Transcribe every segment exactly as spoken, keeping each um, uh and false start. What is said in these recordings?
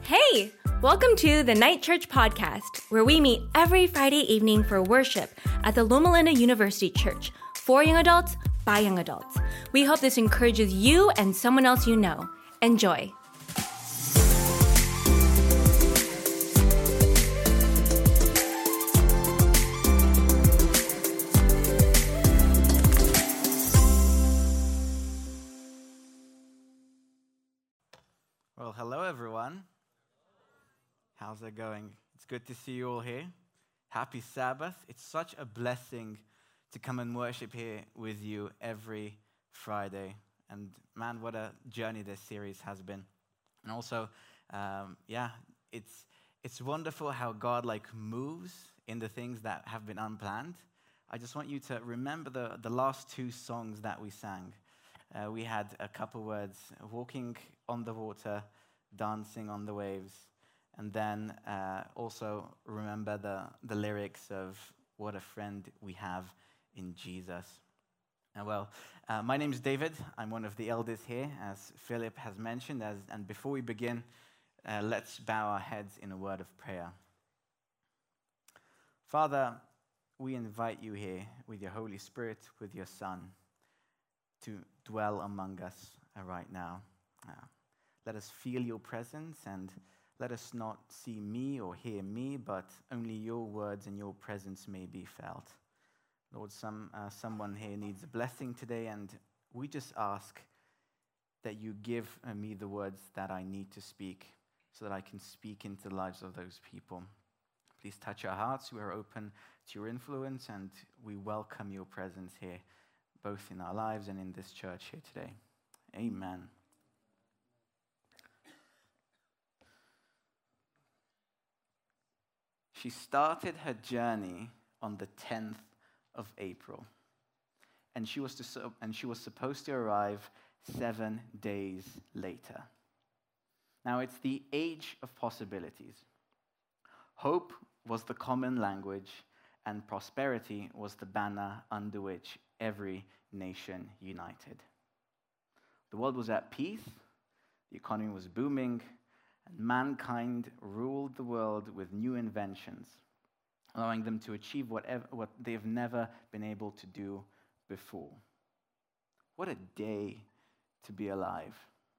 Hey, welcome to the Night Church Podcast, where we meet every Friday evening for worship at the Loma Linda University Church, for young adults, by young adults. We hope this encourages you and someone else you know. Enjoy. Well, hello everyone. How's it going? It's good to see you all here. Happy Sabbath. It's such a blessing to come and worship here with you every Friday. And man, what a journey this series has been. And also, um, yeah, it's it's wonderful how God like moves in the things that have been unplanned. I just want you to remember the, the last two songs that we sang. Uh, we had a couple words, walking on the water, dancing on the waves, and then uh, also remember the, the lyrics of what a friend we have in Jesus. And well, uh, my name is David. I'm one of the elders here, as Philip has mentioned. As, and before we begin, uh, let's bow our heads in a word of prayer. Father, we invite you here with your Holy Spirit, with your Son, to dwell among us uh, right now. Uh, let us feel your presence, and let us not see me or hear me, but only your words and your presence may be felt. Lord, some uh, someone here needs a blessing today, and we just ask that you give uh, me the words that I need to speak so that I can speak into the lives of those people. Please touch our hearts. We are open to your influence, and we welcome your presence here, both in our lives and in this church here today. Amen. She started her journey on the tenth of April, and she was to, and she was supposed to arrive seven days later. Now, it's the age of possibilities. Hope was the common language, and prosperity was the banner under which every nation united. The world was at peace, the economy was booming, and mankind ruled the world with new inventions, allowing them to achieve whatever, what they've never been able to do before. What a day to be alive.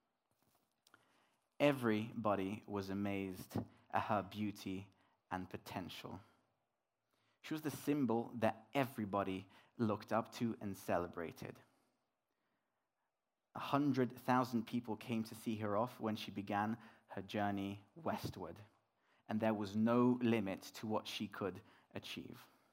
Everybody was amazed at her beauty and potential. She was the symbol that everybody looked up to and celebrated. A hundred thousand people came to see her off when she began her journey westward, and there was no limit to what she could achieve.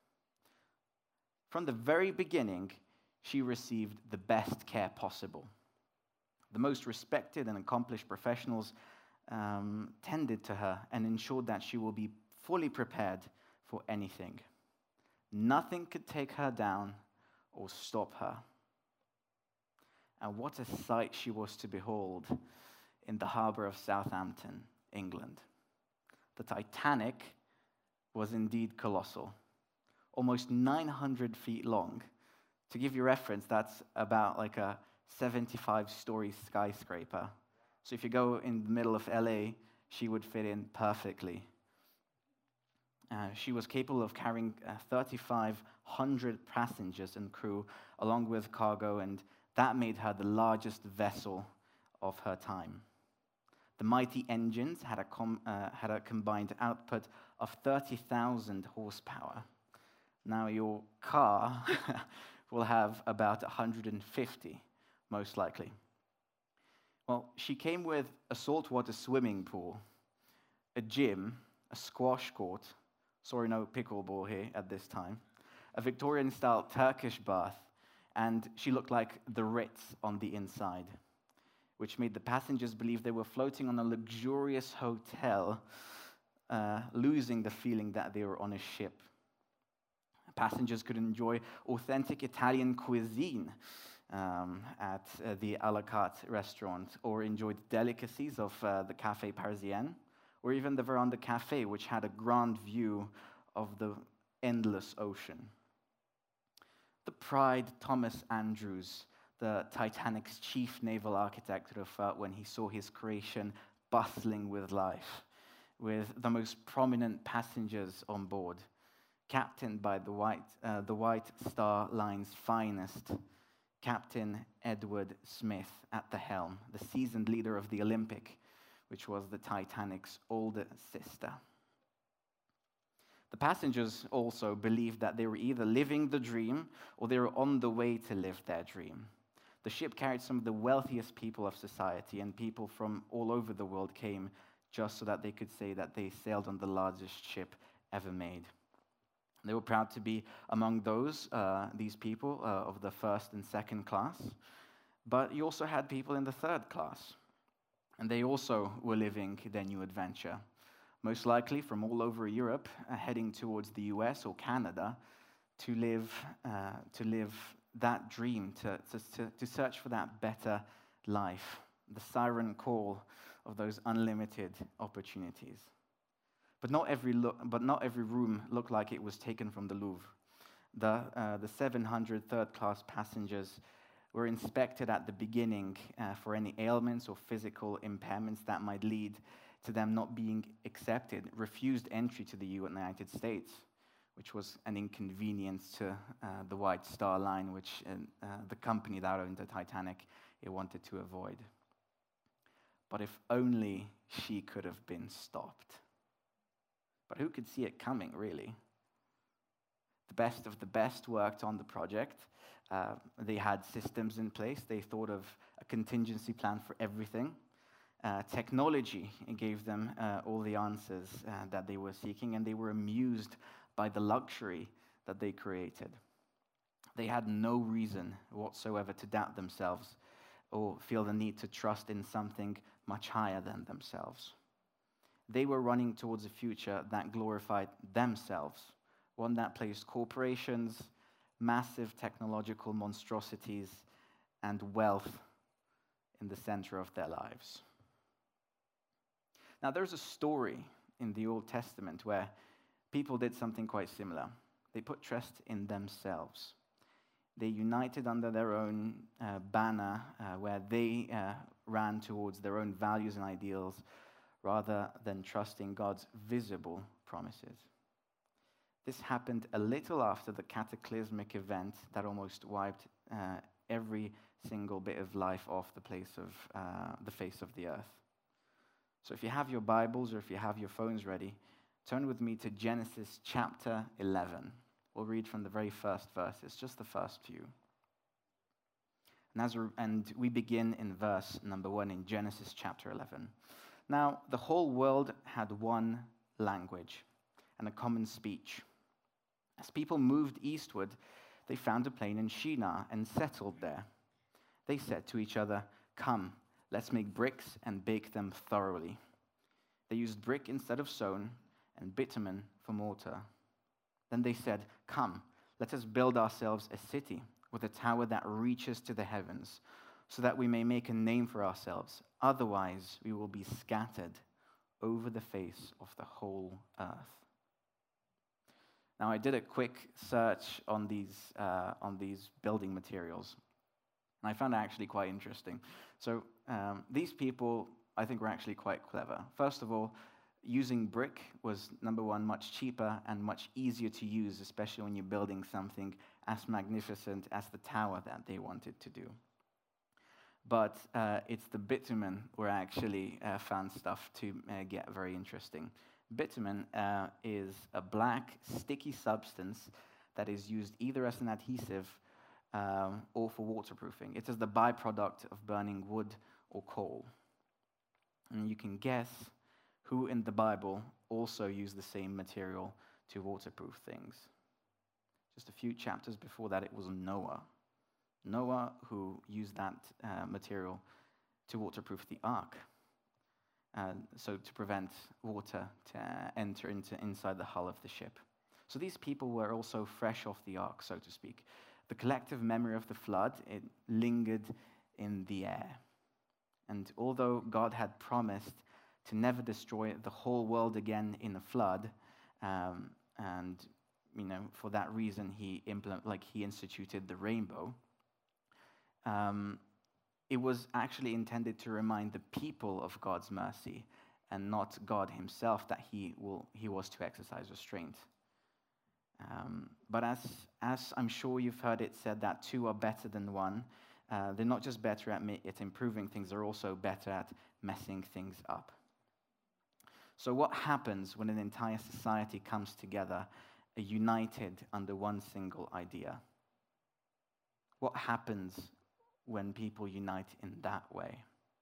From the very beginning, she received the best care possible. The most respected and accomplished professionals um, tended to her and ensured that she will be fully prepared for anything. Nothing could take her down or stop her. And what a sight she was to behold in the harbor of Southampton, England. The Titanic was indeed colossal, almost nine hundred feet long. To give you reference, that's about like a seventy-five story skyscraper. So if you go in the middle of L A, she would fit in perfectly. Uh, she was capable of carrying uh, thirty-five hundred passengers and crew, along with cargo, and that made her the largest vessel of her time. The mighty engines had a, com- uh, had a combined output of thirty thousand horsepower. Now your car will have about one hundred fifty, most likely. Well, she came with a saltwater swimming pool, a gym, a squash court, sorry, no pickleball here at this time, a Victorian-style Turkish bath, and she looked like the Ritz on the inside, which made the passengers believe they were floating on a luxurious hotel, uh, losing the feeling that they were on a ship. Passengers could enjoy authentic Italian cuisine um, at uh, the a la carte restaurant, or enjoy the delicacies of uh, the Café Parisien, or even the Veranda Cafe, which had a grand view of the endless ocean. The pride Thomas Andrews, the Titanic's chief naval architect, would have felt when he saw his creation bustling with life with the most prominent passengers on board, captained by the White, uh, the White Star Line's finest, Captain Edward Smith at the helm, the seasoned leader of the Olympic, which was the Titanic's older sister. The passengers also believed that they were either living the dream or they were on the way to live their dream. The ship carried some of the wealthiest people of society, and people from all over the world came just so that they could say that they sailed on the largest ship ever made. They were proud to be among those, uh, these people, uh, of the first and second class. But you also had people in the third class, and they also were living their new adventure, most likely from all over Europe, uh, heading towards the U S or Canada to live, uh, to live that dream, to, to, to search for that better life, the siren call of those unlimited opportunities. But not every look, but not every room looked like it was taken from the Louvre. The, uh, the seven hundred third-class passengers were inspected at the beginning uh, for any ailments or physical impairments that might lead to them not being accepted, refused entry to the United States, which was an inconvenience to uh, the White Star Line, which uh, the company that owned the Titanic, it wanted to avoid. But if only she could have been stopped. But who could see it coming, really? The best of the best worked on the project. Uh, they had systems in place. They thought of a contingency plan for everything. Uh, technology gave them uh, all the answers uh, that they were seeking, and they were amused by the luxury that they created. They had no reason whatsoever to doubt themselves or feel the need to trust in something much higher than themselves. They were running towards a future that glorified themselves, one that placed corporations, massive technological monstrosities, and wealth in the center of their lives. Now, there's a story in the Old Testament where people did something quite similar. They put trust in themselves. They united under their own uh, banner uh, where they uh, ran towards their own values and ideals rather than trusting God's visible promises. This happened a little after the cataclysmic event that almost wiped uh, every single bit of life off the place of uh, the face of the earth. So if you have your Bibles or if you have your phones ready, turn with me to Genesis chapter eleven. We'll read from the very first verse. It's just the first few. And, as a, and we begin in verse number one in Genesis chapter eleven. Now, the whole world had one language and a common speech. As people moved eastward, they found a plain in Shinar and settled there. They said to each other, "Come, let's make bricks and bake them thoroughly." They used brick instead of stone and bitumen for mortar. Then they said, "Come, let us build ourselves a city with a tower that reaches to the heavens, so that we may make a name for ourselves. Otherwise, we will be scattered over the face of the whole earth." Now, I did a quick search on these uh, on these building materials, and I found it actually quite interesting. So um, these people, I think, were actually quite clever. First of all, using brick was, number one, much cheaper and much easier to use, especially when you're building something as magnificent as the tower that they wanted to do. But uh, it's the bitumen where I actually uh, found stuff to uh, get very interesting. Bitumen uh, is a black, sticky substance that is used either as an adhesive um, or for waterproofing. It is the byproduct of burning wood or coal. And you can guess who in the Bible also used the same material to waterproof things. Just a few chapters before that, it was Noah. Noah who used that uh, material to waterproof the ark. Uh, so to prevent water to uh, enter into inside the hull of the ship. So these people were also fresh off the ark, so to speak. The collective memory of the flood, it lingered in the air. And although God had promised to never destroy the whole world again in a flood, um, and you know for that reason he implement like he instituted the rainbow. Um, It was actually intended to remind the people of God's mercy and not God himself that he will he was to exercise restraint. Um, but as as I'm sure you've heard it said that two are better than one, uh, they're not just better at, ma- at improving things, they're also better at messing things up. So what happens when an entire society comes together, uh, united under one single idea? What happens when people unite in that way?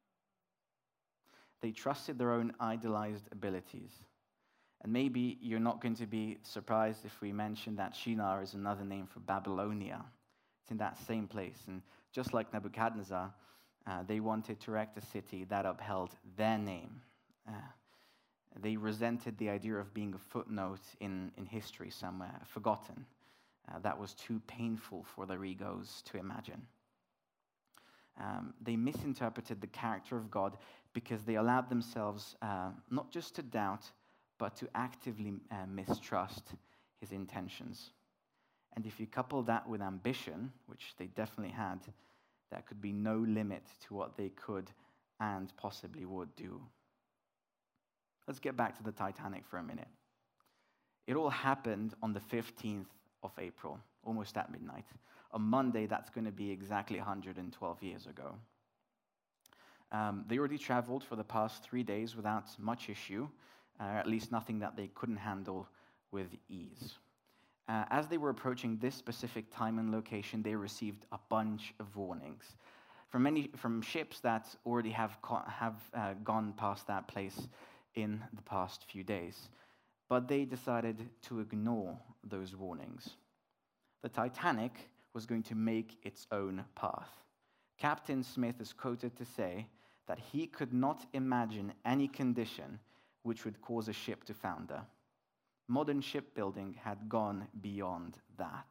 They trusted their own idolized abilities. And maybe you're not going to be surprised if we mention that Shinar is another name for Babylonia. It's in that same place. And just like Nebuchadnezzar, uh, they wanted to erect a city that upheld their name. Uh, they resented the idea of being a footnote in, in history somewhere, forgotten. Uh, that was too painful for their egos to imagine. Um, they misinterpreted the character of God because they allowed themselves uh, not just to doubt, but to actively uh, mistrust his intentions. And if you couple that with ambition, which they definitely had, there could be no limit to what they could and possibly would do. Let's get back to the Titanic for a minute. It all happened on the fifteenth of April, almost at midnight. On Monday, that's going to be exactly one hundred twelve years ago. Um, they already traveled for the past three days without much issue, uh, at least nothing that they couldn't handle with ease. Uh, as they were approaching this specific time and location, they received a bunch of warnings from many from ships that already have co- have uh, gone past that place in the past few days. But they decided to ignore those warnings. The Titanic was going to make its own path. Captain Smith is quoted to say that he could not imagine any condition which would cause a ship to founder. Modern shipbuilding had gone beyond that.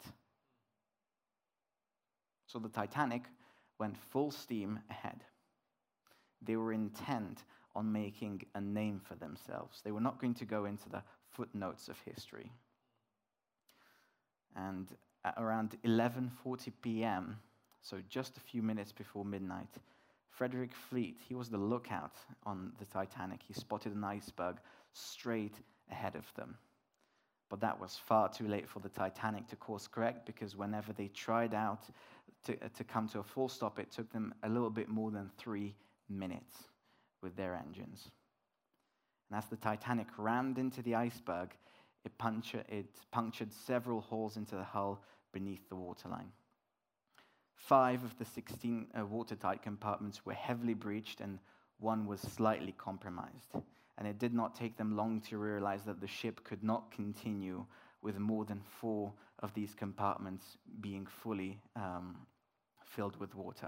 So the Titanic went full steam ahead. They were intent on making a name for themselves. They were not going to go into the footnotes of history. And at around eleven forty p.m., so just a few minutes before midnight, Frederick Fleet, he was the lookout on the Titanic. He spotted an iceberg straight ahead of them. But that was far too late for the Titanic to course correct, because whenever they tried out to, uh, to come to a full stop, it took them a little bit more than three minutes with their engines. And as the Titanic rammed into the iceberg, it, puncture, it punctured several holes into the hull beneath the waterline. Five of the sixteen uh, watertight compartments were heavily breached, and one was slightly compromised. And it did not take them long to realize that the ship could not continue with more than four of these compartments being fully um, filled with water.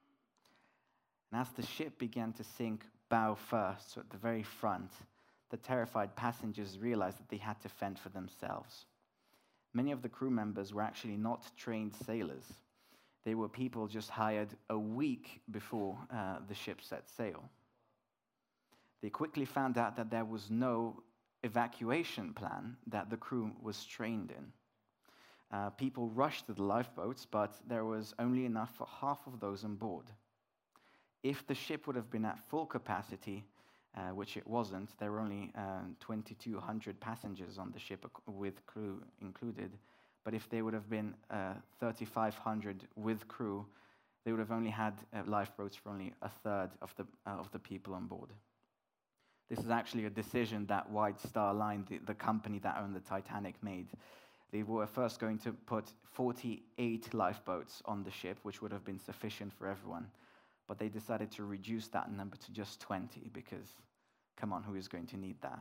And as the ship began to sink bow first, so at the very front, the terrified passengers realized that they had to fend for themselves. Many of the crew members were actually not trained sailors. They were people just hired a week before uh, the ship set sail. They quickly found out that there was no evacuation plan that the crew was trained in. Uh, people rushed to the lifeboats, but there was only enough for half of those on board. If the ship would have been at full capacity, uh, which it wasn't, there were only um, twenty-two hundred passengers on the ship with crew included, but if they would have been uh, thirty-five hundred with crew, they would have only had uh, lifeboats for only a third of the, uh, of the people on board. This is actually a decision that White Star Line, the, the company that owned the Titanic, made. They were first going to put forty-eight lifeboats on the ship, which would have been sufficient for everyone. But they decided to reduce that number to just twenty, because, come on, who is going to need that?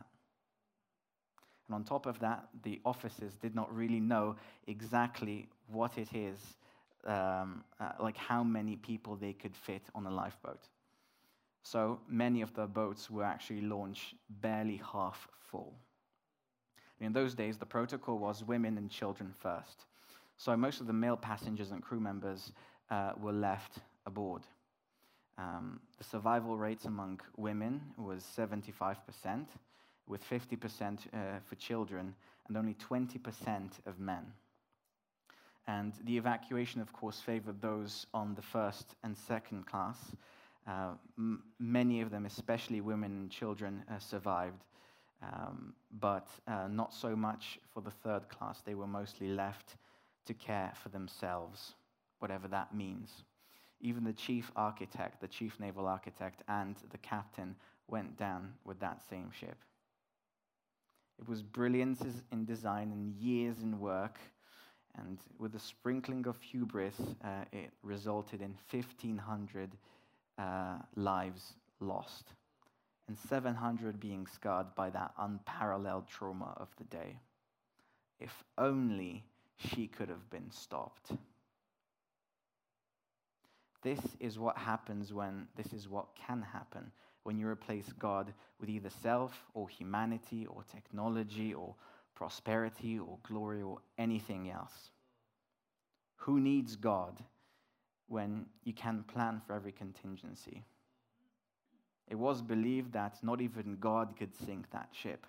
And on top of that, the officers did not really know exactly what it is, um, uh, like how many people they could fit on a lifeboat. So many of the boats were actually launched barely half full. In those days, the protocol was women and children first. So most of the male passengers and crew members uh, were left aboard. Um, the survival rates among women was seventy-five percent, with fifty percent uh, for children and only twenty percent of men. And the evacuation, of course, favored those on the first and second class, Uh, m- many of them, especially women and children, uh, survived, um, but uh, not so much for the third class. They were mostly left to care for themselves, whatever that means. Even the chief architect, the chief naval architect, and the captain went down with that same ship. It was brilliance in design and years in work, and with a sprinkling of hubris, uh, it resulted in fifteen hundred uh, lives lost, and seven hundred being scarred by that unparalleled trauma of the day. If only she could have been stopped. This is what happens when, this is what can happen when you replace God with either self or humanity or technology or prosperity or glory or anything else. Who needs God when you can plan for every contingency? It was believed that not even God could sink that ship.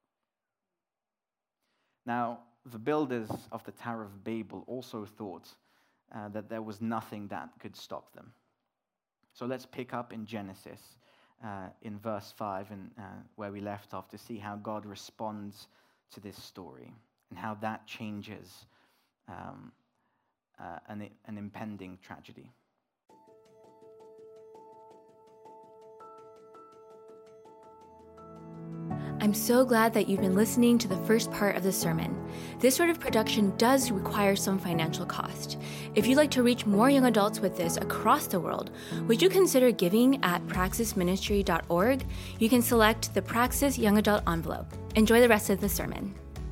Now, the builders of the Tower of Babel also thought uh, that there was nothing that could stop them. So let's pick up in Genesis uh, in verse five, and uh, where we left off, to see how God responds to this story and how that changes um, uh, an, an impending tragedy. I'm so glad that you've been listening to the first part of the sermon. This sort of production does require some financial cost. If you'd like to reach more young adults with this across the world, would you consider giving at praxis ministry dot org? You can select the Praxis Young Adult envelope. Enjoy the rest of the sermon.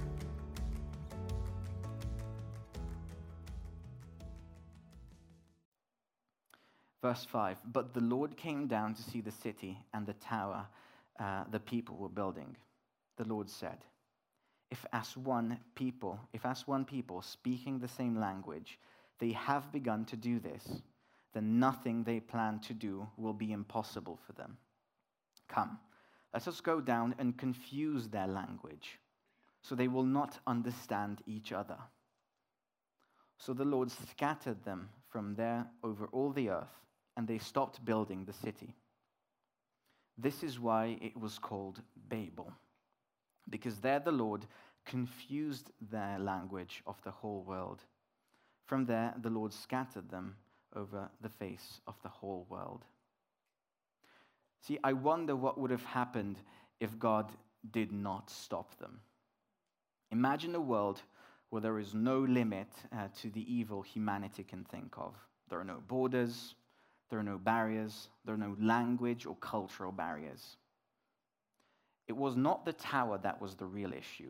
Verse five, but the Lord came down to see the city and the tower uh, the people were building. The Lord said, if as one people, if as one people speaking the same language, they have begun to do this, then nothing they plan to do will be impossible for them. Come, let us go down and confuse their language, so they will not understand each other. So the Lord scattered them from there over all the earth, and they stopped building the city. This is why it was called Babel, because there the Lord confused their language of the whole world. From there the Lord scattered them over the face of the whole world. See, I wonder what would have happened if God did not stop them. Imagine a world where there is no limit uh, to the evil humanity can think of. There are no borders, there are no barriers, there are no language or cultural barriers. It was not the tower that was the real issue,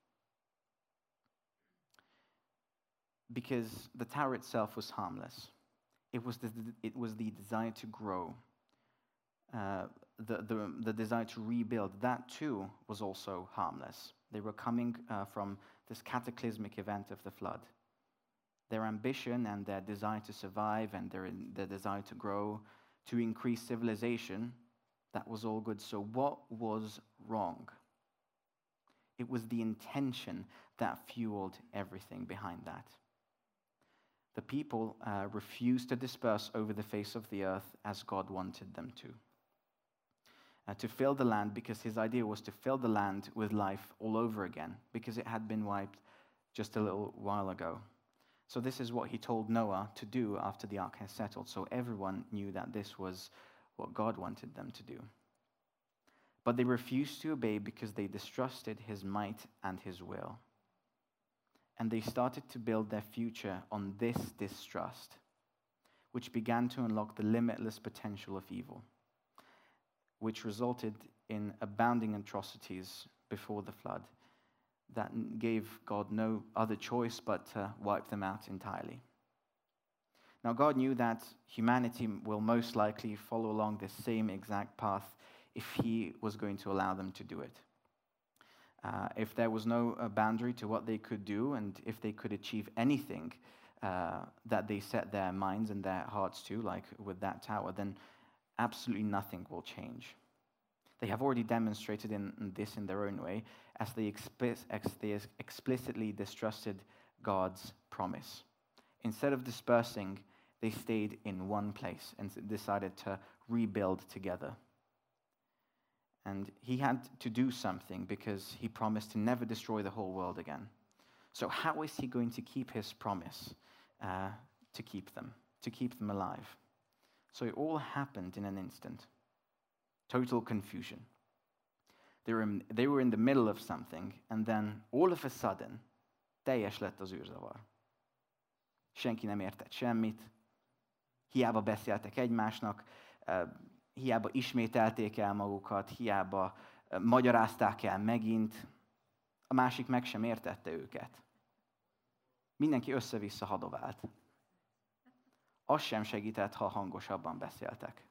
because the tower itself was harmless. It was the, it was the desire to grow, uh, the, the, the desire to rebuild. That too was also harmless. They were coming uh, from this cataclysmic event of the flood. Their ambition and their desire to survive and their, their desire to grow, to increase civilization, that was all good. So what was wrong? It was the intention that fueled everything behind that. The people uh, refused to disperse over the face of the earth as God wanted them to. Uh, to fill the land, because his idea was to fill the land with life all over again, because it had been wiped just a little while ago. So this is what he told Noah to do after the ark had settled. So everyone knew that this was what God wanted them to do. But they refused to obey because they distrusted his might and his will. And they started to build their future on this distrust, which began to unlock the limitless potential of evil, which resulted in abounding atrocities before the flood that gave God no other choice but to wipe them out entirely. Now, God knew that humanity will most likely follow along this same exact path if he was going to allow them to do it. Uh, if there was no uh, boundary to what they could do, and if they could achieve anything uh, that they set their minds and their hearts to, like with that tower, then absolutely nothing will change. They have already demonstrated in, in this in their own way, as they, expli- ex- they explicitly distrusted God's promise. Instead of dispersing, they stayed in one place and decided to rebuild together. And he had to do something because he promised to never destroy the whole world again. So how is he going to keep his promise uh, to keep them, to keep them alive? So it all happened in an instant. Total confusion. They were in, they were in the middle of something, and then all of a sudden, teljes lett az űrzavar. Senki nem értett semmit, hiába beszéltek egymásnak, uh, hiába ismételték el magukat, hiába uh, magyarázták el megint, a másik meg sem értette őket. Mindenki össze-vissza hadovált. Az sem segített, ha hangosabban beszéltek.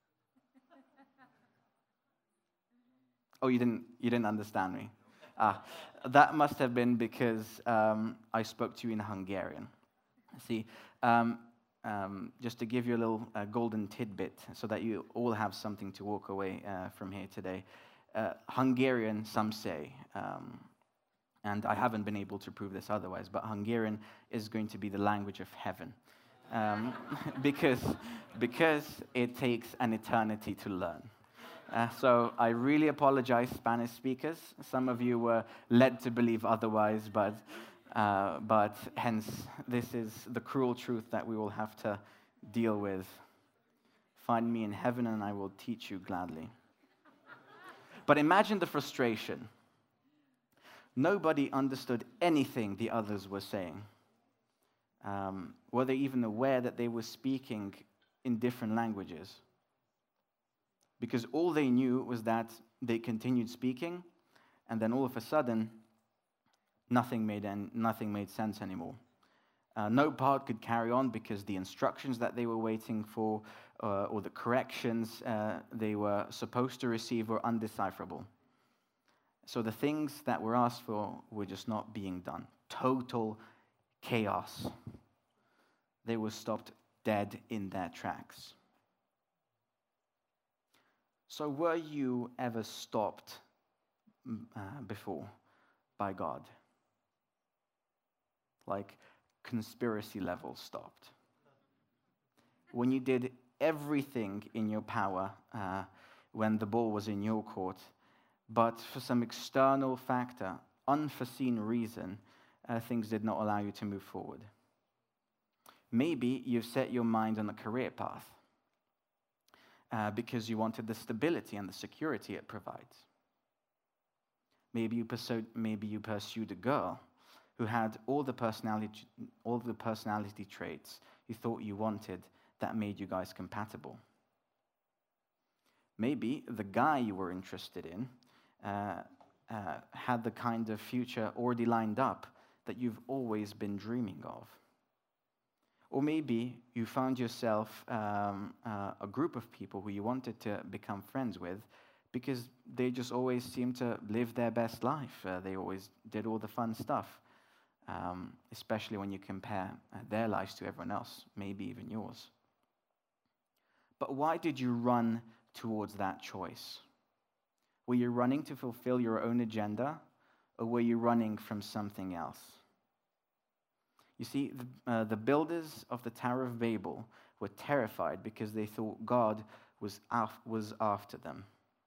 Oh, you didn't, you didn't understand me. Ah, that must have been because um, I spoke to you in Hungarian. See, um, um, just to give you a little uh, golden tidbit so that you all have something to walk away uh, from here today. Uh, Hungarian, some say, um, and I haven't been able to prove this otherwise, but Hungarian is going to be the language of heaven. Um, because, because it takes an eternity to learn. Uh, so I really apologize, Spanish speakers. Some of you were led to believe otherwise, but, uh, but hence this is the cruel truth that we will have to deal with. Find me in heaven and I will teach you gladly. But imagine the frustration. Nobody understood anything the others were saying. Um, were they even aware that they were speaking in different languages? Because all they knew was that they continued speaking, and then all of a sudden, nothing made en- nothing made sense anymore. Uh, no part could carry on because the instructions that they were waiting for, uh, or the corrections uh, they were supposed to receive, were undecipherable. So the things that were asked for were just not being done. Total chaos. They were stopped dead in their tracks. So were you ever stopped uh, before by God? Like conspiracy level stopped? When you did everything in your power uh, when the ball was in your court, but for some external factor, unforeseen reason, uh, things did not allow you to move forward. Maybe you've set your mind on a career path. Uh, because you wanted the stability and the security it provides. Maybe you pursued, maybe you pursued a girl who had all the personality, all the personality traits you thought you wanted that made you guys compatible. Maybe the guy you were interested in uh, uh, had the kind of future already lined up that you've always been dreaming of. Or maybe you found yourself um, uh, a group of people who you wanted to become friends with because they just always seemed to live their best life. Uh, they always did all the fun stuff, um, especially when you compare uh, their lives to everyone else, maybe even yours. But why did you run towards that choice? Were you running to fulfill your own agenda, or were you running from something else? You see, the, uh, the builders of the Tower of Babel were terrified because they thought God was, af- was after them.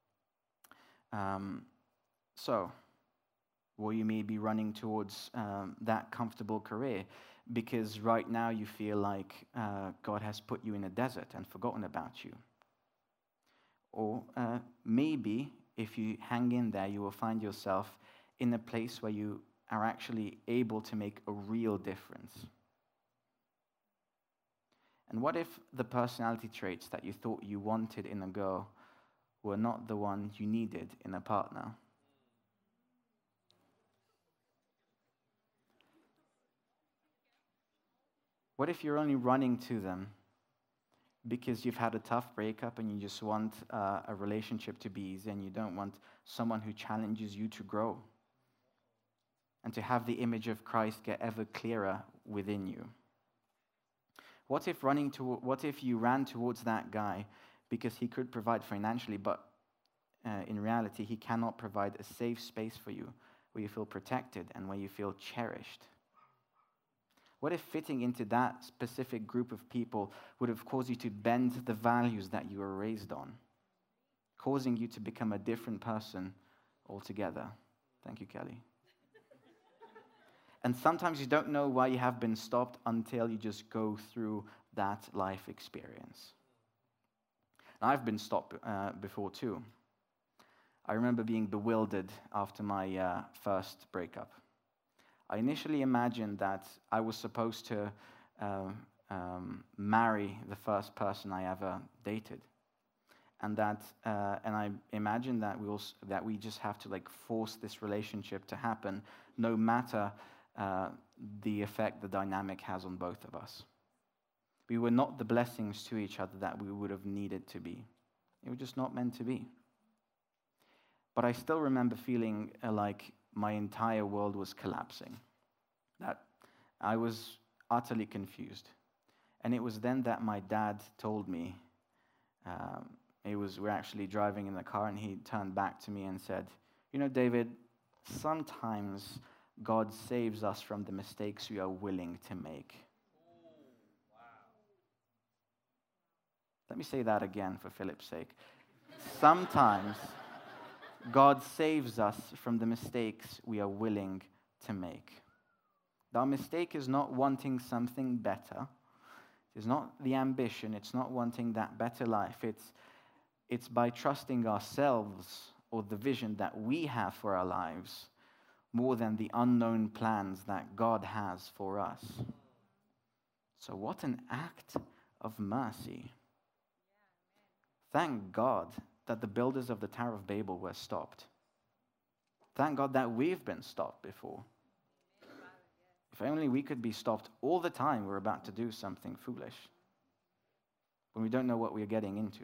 Um, so, were you maybe running towards um, that comfortable career because right now you feel like uh, God has put you in a desert and forgotten about you? Or uh, maybe if you hang in there, you will find yourself in a place where you are actually able to make a real difference. And what if the personality traits that you thought you wanted in a girl were not the one you needed in a partner? What if you're only running to them because you've had a tough breakup and you just want uh, a relationship to be easy and you don't want someone who challenges you to grow and to have the image of Christ get ever clearer within you? What if running to, what if you ran towards that guy because he could provide financially, but uh, in reality he cannot provide a safe space for you where you feel protected and where you feel cherished? What if fitting into that specific group of people would have caused you to bend the values that you were raised on, causing you to become a different person altogether? Thank you, Kelly. And sometimes you don't know why you have been stopped until you just go through that life experience. And I've been stopped uh, before too. I remember being bewildered after my uh, first breakup. I initially imagined that I was supposed to uh, um, marry the first person I ever dated, and that, uh, and I imagined that we also, that we just have to like force this relationship to happen, no matter uh, the effect the dynamic has on both of us. We were not the blessings to each other that we would have needed to be. It was just not meant to be. But I still remember feeling uh, like my entire world was collapsing, that I was utterly confused. And it was then that my dad told me, um, it was, we're actually driving in the car, and he turned back to me and said, you know, David, sometimes God saves us from the mistakes we are willing to make. Ooh, wow. Let me say that again for Philip's sake. Sometimes God saves us from the mistakes we are willing to make. Our mistake is not wanting something better. It's not the ambition. It's not wanting that better life. It's, it's by trusting ourselves or the vision that we have for our lives more than the unknown plans that God has for us. So what an act of mercy. Thank God that the builders of the Tower of Babel were stopped. Thank God that we've been stopped before. If only we could be stopped all the time we're about to do something foolish, when we don't know what we're getting into.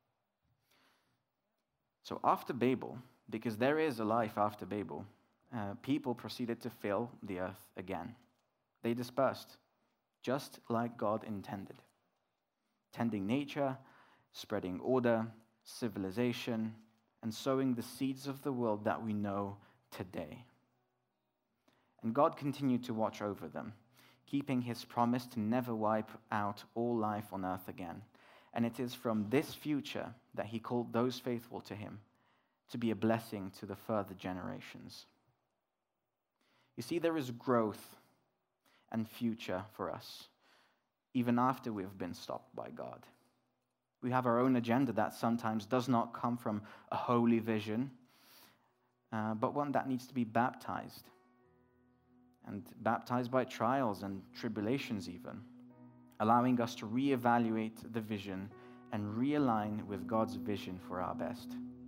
So after Babel, because there is a life after Babel, uh, people proceeded to fill the earth again. They dispersed, just like God intended, tending nature, spreading order, civilization, and sowing the seeds of the world that we know today. And God continued to watch over them, keeping his promise to never wipe out all life on earth again. And it is from this future that he called those faithful to him to be a blessing to the further generations. You see, there is growth and future for us, even after we've been stopped by God. We have our own agenda that sometimes does not come from a holy vision, uh, but one that needs to be baptized. And baptized by trials and tribulations even, allowing us to reevaluate the vision and realign with God's vision for our best.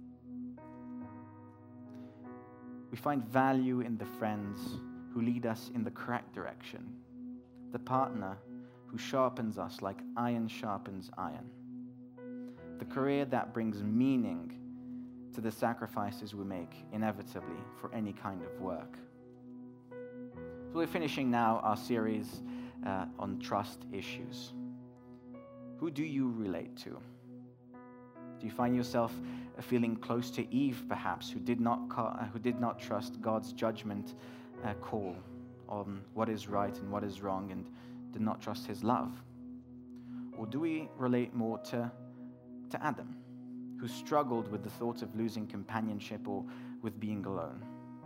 We find value in the friends who lead us in the correct direction, the partner who sharpens us like iron sharpens iron, the career that brings meaning to the sacrifices we make inevitably for any kind of work. So we're finishing now our series uh, on trust issues. Who do you relate to? Do you find yourself feeling close to Eve, perhaps, who did not ca- who did not trust God's judgment uh, call on what is right and what is wrong, and did not trust his love? Or do we relate more to, to Adam, who struggled with the thought of losing companionship or with being alone?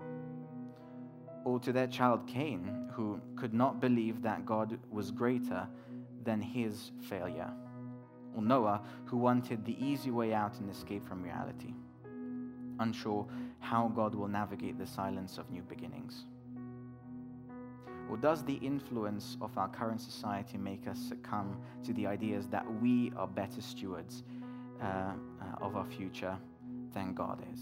Or to their child Cain, who could not believe that God was greater than his failure? Or Noah, who wanted the easy way out and escape from reality, unsure how God will navigate the silence of new beginnings? Or does the influence of our current society make us succumb to the ideas that we are better stewards uh, uh, of our future than God is?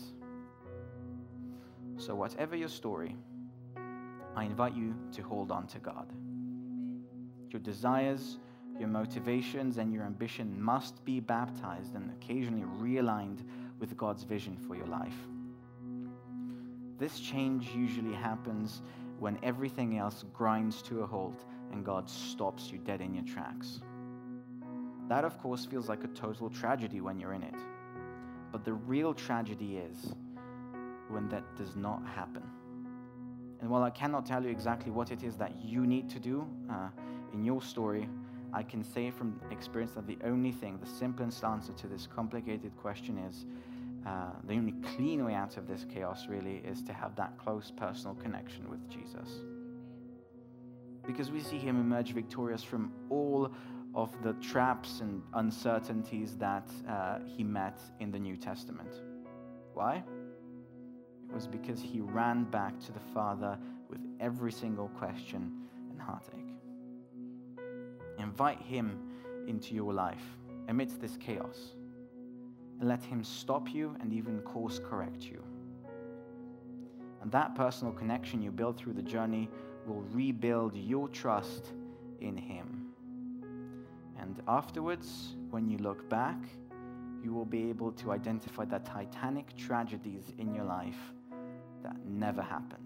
So whatever your story, I invite you to hold on to God. Your desires, your motivations, and your ambition must be baptized and occasionally realigned with God's vision for your life. This change usually happens when everything else grinds to a halt and God stops you dead in your tracks. That, of course, feels like a total tragedy when you're in it. But the real tragedy is when that does not happen. And while I cannot tell you exactly what it is that you need to do uh, in your story, I can say from experience that the only thing, the simplest answer to this complicated question is, uh, the only clean way out of this chaos really is to have that close personal connection with Jesus. Because we see him emerge victorious from all of the traps and uncertainties that uh, he met in the New Testament. Why? It was because he ran back to the Father with every single question and heartache. Invite him into your life amidst this chaos, and let him stop you and even course correct you. And that personal connection you build through the journey will rebuild your trust in him. And afterwards, when you look back, you will be able to identify the titanic tragedies in your life that never happened.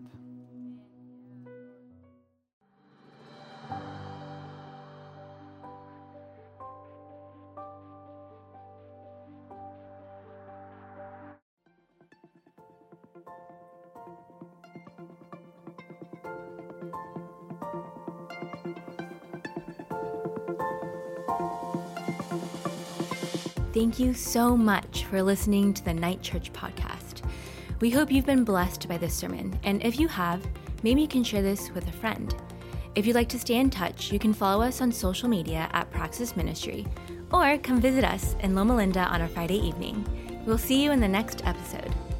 Thank you so much for listening to the Night Church podcast. We hope you've been blessed by this sermon, and if you have, maybe you can share this with a friend. If you'd like to stay in touch, you can follow us on social media at Praxis Ministry, or come visit us in Loma Linda on a Friday evening. We'll see you in the next episode.